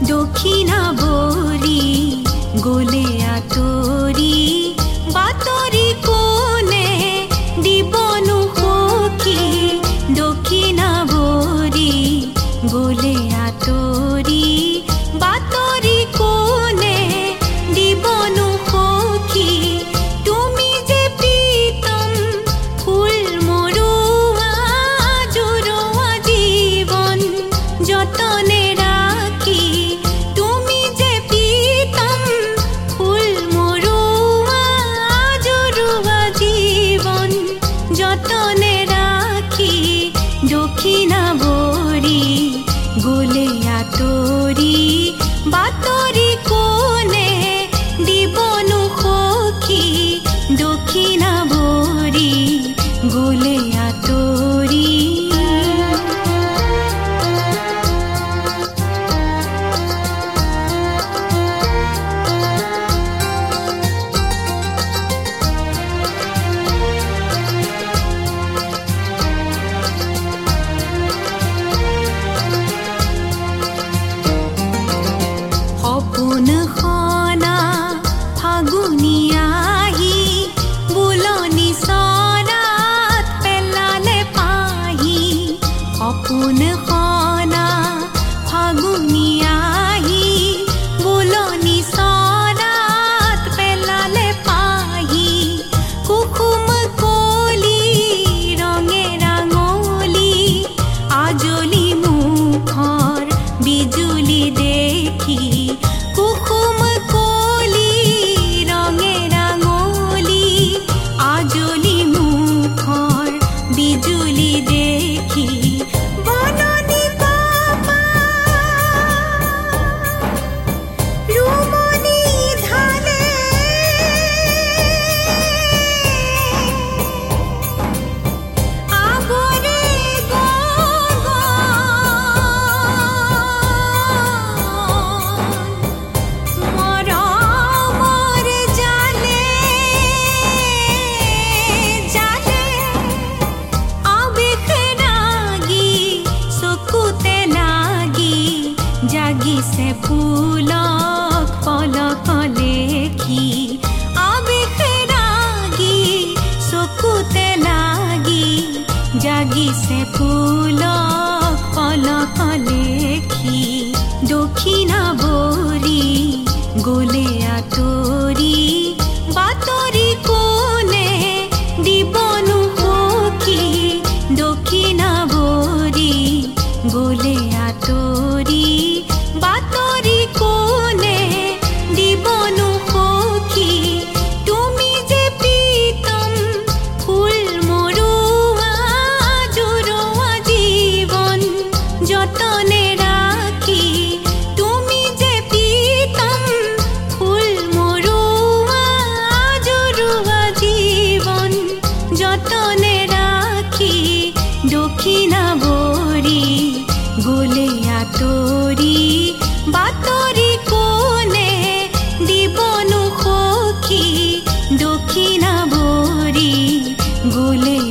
দক্ষিণা বৰি গলে আঁতৰি বাতৰি কোনে দিবনো সখী দক্ষিণা বৰি গলে আঁতৰি বাতৰি কোনে দিবনো সখী তুমি যে প্ৰীতম ফুল মৰুৱা জুৰুৱা জীৱন যতনে দক্ষিণা বৰি গলে আঁতৰি বাতৰি কোনে দিবনো সখী দক্ষিণা বৰি গলে আঁতৰি সপোনখনা ফাগুনী আহি বুলনি চৰাত পেলালে পাহি সপোনখনা ফাগুনী আহি বুলনি চৰাত পেলালে পাহি কুসুম কলি ৰঙে ৰাঙলি আজলি মুখৰ বিজুলি দেখি কুসুম কলি ৰঙে ৰাঙলি আজলি মুখৰ বিজুলি দেখি বননি কপা ৰুমনি ধানে আগৰে মৰমৰ জালে জালে আবেশ ৰাগি চকুতে লাগি জাগিছে ফুলক পলক লেখি আবেশ ৰাগি চকুতে লাগি জাগিছে ফুলক পলক লেখি দক্ষিণা বৰি গলে আঁতৰি বাতৰি কোনে দিবনো সখী দক্ষিণা বৰি গলে আঁতৰি বাতৰি কোনে দিবনো সখী তুমি যে প্ৰীতম ফুল মৰুৱা জুৰুৱা জীৱন যতনে ৰাখি তুমি যে প্ৰীতম ফুল মৰুৱা জুৰুৱা জীৱন যতনে ৰাখি দক্ষিণা বৰি গলে আঁতৰি বাতৰি কোনে দিবনো সখী দক্ষিণা বৰি গলে